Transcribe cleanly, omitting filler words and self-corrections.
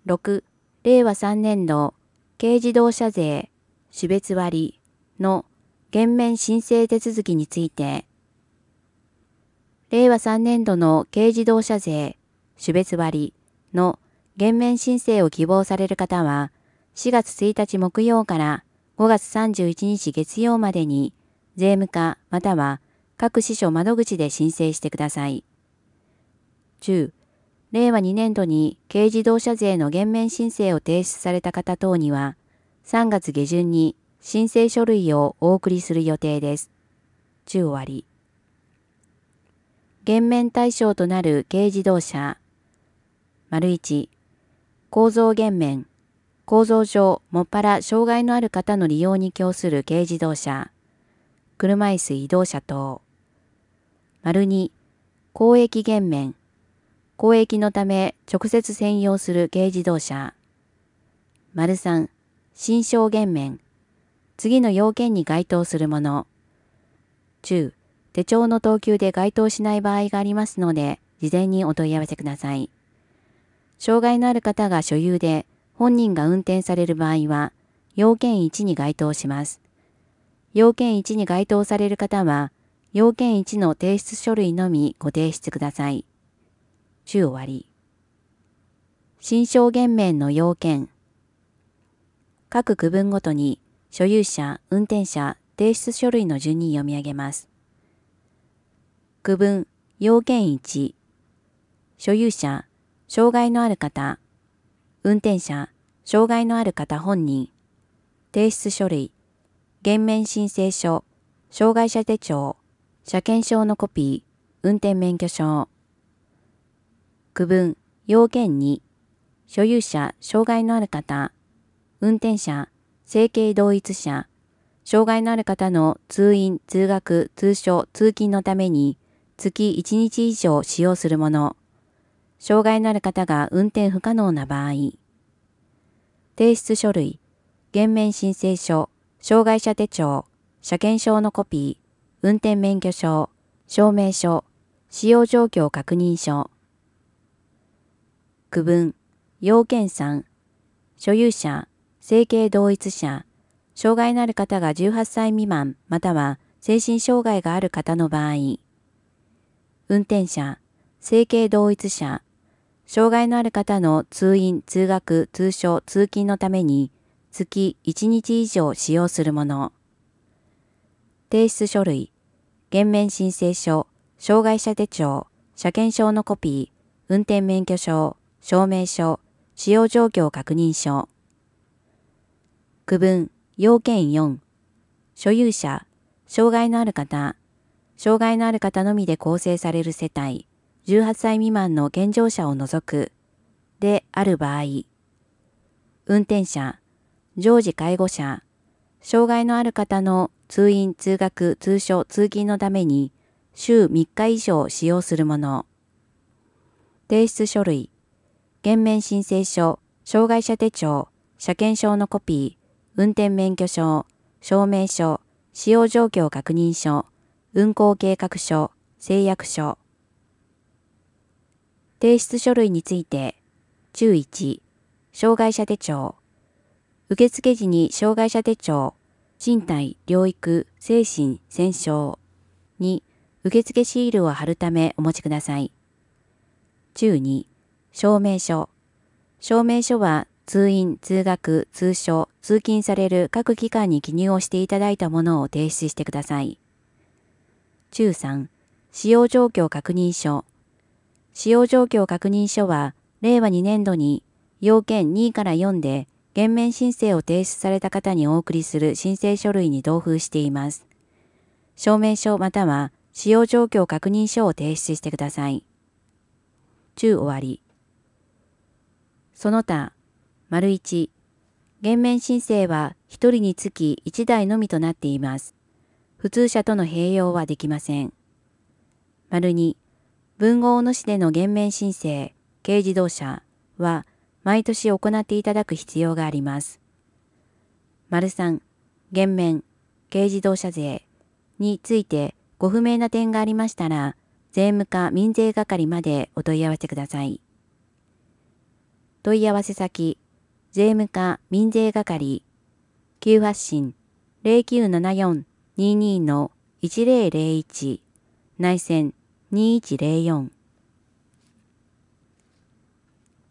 6、令和3年度軽自動車税種別割の減免申請手続きについて、令和3年度の軽自動車税種別割の減免申請を希望される方は、4月1日木曜から5月31日月曜までに税務課または各支所窓口で申請してください。10、令和2年度に軽自動車税の減免申請を提出された方等には、3月下旬に申請書類をお送りする予定です。10終わり。減免対象となる軽自動車。1、構造減免。構造上、もっぱら障害のある方の利用に供する軽自動車。車椅子移動車等。2、公益減免。公益のため直接専用する軽自動車。3、新商減免。次の要件に該当するもの。10、手帳の等級で該当しない場合がありますので、事前にお問い合わせください。障害のある方が所有で、本人が運転される場合は、要件1に該当します。要件1に該当される方は、要件1の提出書類のみご提出ください。10終わり。新商減免の要件。各区分ごとに、所有者、運転者、提出書類の順に読み上げます。区分、要件1。所有者、障害のある方。運転者、障害のある方本人。提出書類、減免申請書、障害者手帳、車検証のコピー、運転免許証。区分、要件2。所有者、障害のある方。運転者、生計同一者。障害のある方の通院、通学、通所、通勤のために、月1日以上使用するもの。障害のある方が運転不可能な場合。提出書類、減免申請書、障害者手帳、車検証のコピー、運転免許証、証明書、使用状況確認書。区分、要件3。所有者、生計同一者、障害のある方が18歳未満または精神障害がある方の場合。運転者、生計同一者、障害のある方の通院、通学、通所、通勤のために月1日以上使用するもの。提出書類、減免申請書、障害者手帳、車検証のコピー、運転免許証、証明書、使用状況確認書。区分、要件4。所有者、障害のある方、障害のある方のみで構成される世帯、18歳未満の健常者を除く、である場合。運転者、常時介護者、障害のある方の通院、通学、通所、通勤のために週3日以上使用するもの。提出書類、減免申請書、障害者手帳、車検証のコピー、運転免許証、証明書、使用状況確認書、運行計画書、誓約書。提出書類について、注1、障害者手帳。受付時に障害者手帳、身体、療育、精神、選奨に受付シールを貼るためお持ちください。注2、証明書。証明書は通院、通学、通所、通勤される各機関に記入をしていただいたものを提出してください。注3、使用状況確認書。使用状況確認書は、令和2年度に要件2から4で減免申請を提出された方にお送りする申請書類に同封しています。証明書または使用状況確認書を提出してください。終わり。その他、1、減免申請は1人につき1台のみとなっています。普通車との併用はできません。2、分合主での減免申請、軽自動車は毎年行っていただく必要があります。3、減免、軽自動車税についてご不明な点がありましたら、税務課民税係までお問い合わせください。 問い合わせ先、税務課民税係、急発進0974-22-1001、内線2104